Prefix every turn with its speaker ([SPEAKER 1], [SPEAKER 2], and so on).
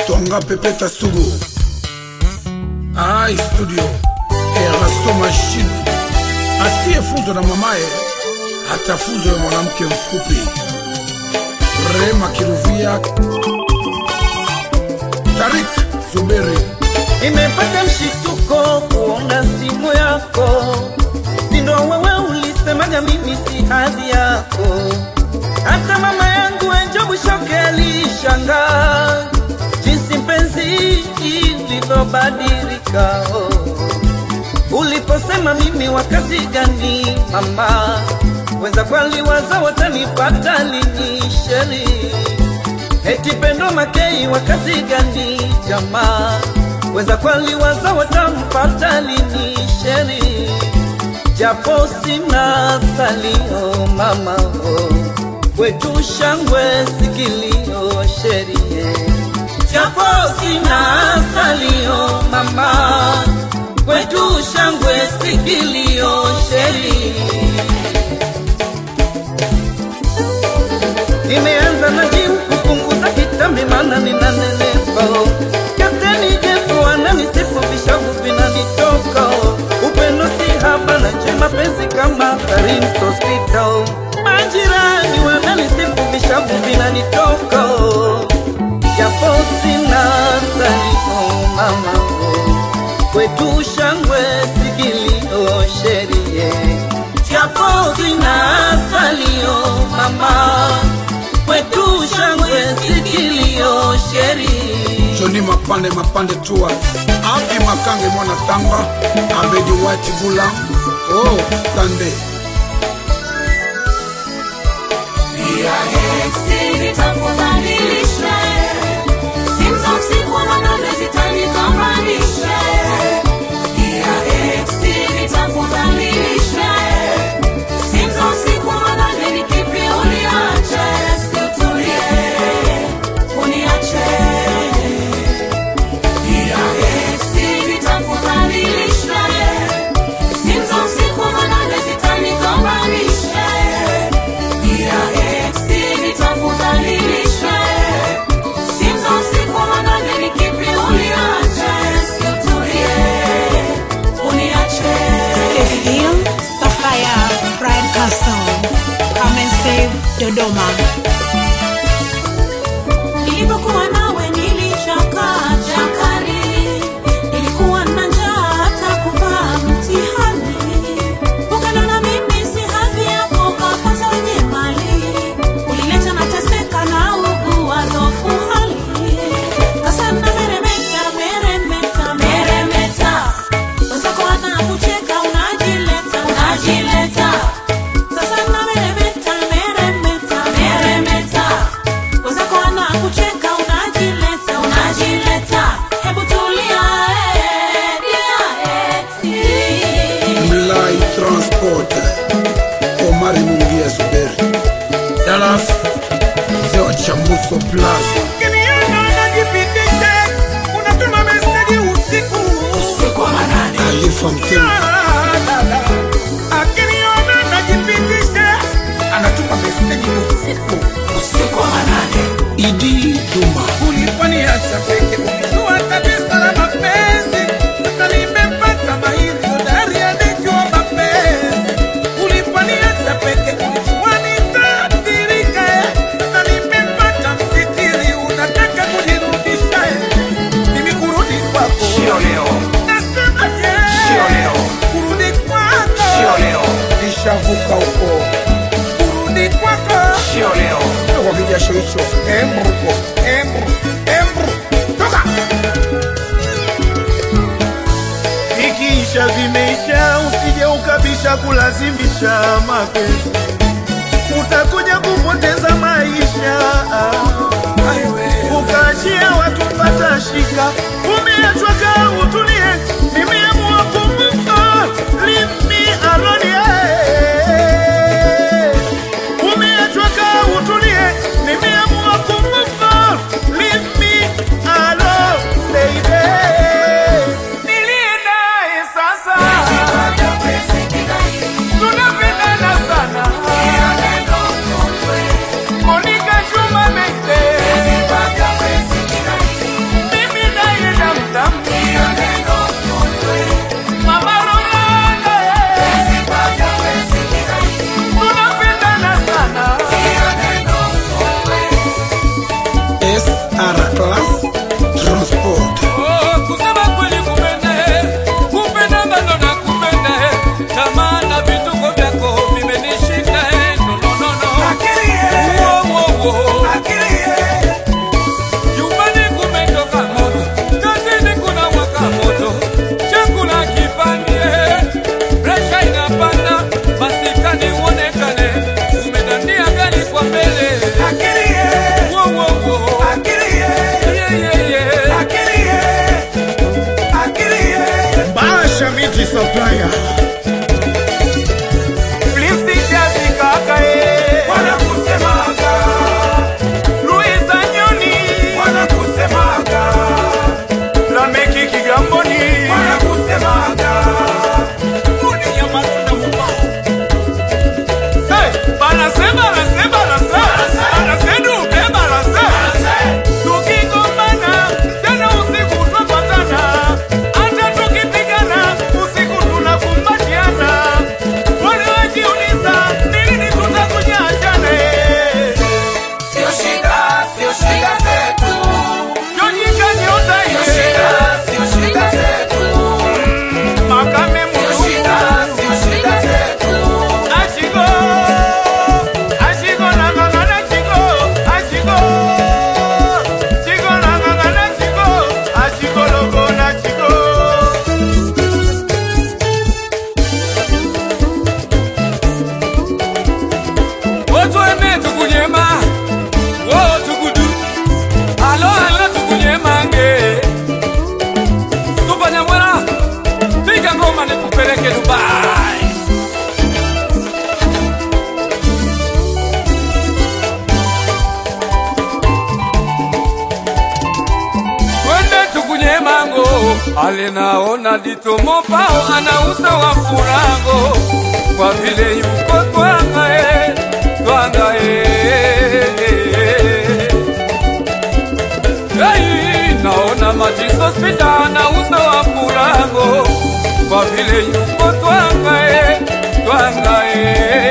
[SPEAKER 1] Twanga Pepeta Sugu Studio Erasto Machine asiyefunzwa na mamaye atafunzwa na mwanamke mfupi. Rema Kiruvia Tarik Zuberi.
[SPEAKER 2] Nimepata mshituko kuona simu yako, sindo wewe ulisemaga mimi si hadhi yako. Hata mama yangu Enjobu Shoke alishangaa jinsi mpenzi ilivyobadilika. Uliposema mimi wakazi gani mama, weza kwali waza watanipata lini sheri. Eti Pendo Makei wakazi gani jamaa, weza kwali waza watampata lini sheri. Japo sina salio mama kwetu shangwe sikilio sherie. Japo sina salio mama kwetu shangwe sikilio sherie. Nimeanza na jimu kupunguza kitambi mana ninanenepa. Kapteni Jefu ananisifu vishavu vinanitoka. Upendo si haba na chema penzi kama Karim Hospital. Majirani wananisifu vishavu vinanitoka. Japo sina salio mama kwetu shangwe sikilio sherie. Japo sina salio mama kwetu shangwe sikilio sherie.
[SPEAKER 1] Johnny Mapande tua Abi Makange mwana tamba Abedi White Gula Sunday
[SPEAKER 3] Dia Hexi nitakubadilisha. Simza usiku wa manane zitanigombanisha. Dia Hexi nitakubadilisha. Simza usiku wa manane ni kipi uniache. Situtulie uniache. Dia Hexi nitakubadilisha. Simza usiku wa manane zitanigombanisha. Dia Hexi nitakubadilisha. Simza usiku wa manane ni kipi uniache. Situtulie uniache.
[SPEAKER 4] Feel Sapphire Pride Castle. Come and save Dodoma.
[SPEAKER 3] Nilipokuwa nawe nilishakaa chakari. Nilikuwa na njaa hata kuvaa mtihani. Ukaniona mimi si hadhi yako kafuata wenye mali. Ulileta nateseka na ugua dhofu hali. Kasana meremeta, meremeta, meremeta. Wazako wanakucheka unajileta, unajileta. Sasa na meremeta, meremeta, meremeta. Wazako wanakucheka unajileta, unajileta. Hebu tulia Dia Hexi.
[SPEAKER 1] Mlai Transport Omari Mungia Zuberi Dallas Zeo Chamuso Plaza.
[SPEAKER 2] Kiniona najipitishe, unatuma meseji usiku
[SPEAKER 3] wa manane.
[SPEAKER 1] Alifa Mtema
[SPEAKER 2] Akiniona najipitishe, anatuma meseji usiku
[SPEAKER 3] wa manane.
[SPEAKER 1] Idi Duma
[SPEAKER 2] uliponiacha peke ulijua kabisa la mapenzi. Sasa nimepata mahiri hodari anejua mapenzi. Uliponiacha peke ulijua nitaathirika. Sasa nimepata msitiri unataka kunirudisha. Mimi kurudi kwako
[SPEAKER 5] Sio leo,
[SPEAKER 2] nasema
[SPEAKER 5] sio leo,
[SPEAKER 2] kurudi kwako
[SPEAKER 5] sio leo,
[SPEAKER 1] Nishavuka uko
[SPEAKER 2] kurudi kwako
[SPEAKER 5] sio leo.
[SPEAKER 1] Kwa kijasho hicho
[SPEAKER 2] Embruko toka. Ikiisha vimeisha, usije ukabisha kulazimisha mapenzi. Utakuja kupoteza maisha. Ukaachia watu pata shika. Umeachwa kaa utulie. Nimeamua kumbuka. Leave me alone. Umeachwa kaa utulie. Nimeamua kumbuka. Leave me alone, baby. Nilienda sasa. Tunapendana sana. Monica Juma Mete.
[SPEAKER 5] Alinaona ditomo pao anauza wa furango, kwa vile yuko twanga twanga naona Majiso Spita anauza wa furango, kwa vile yuko twanga twanga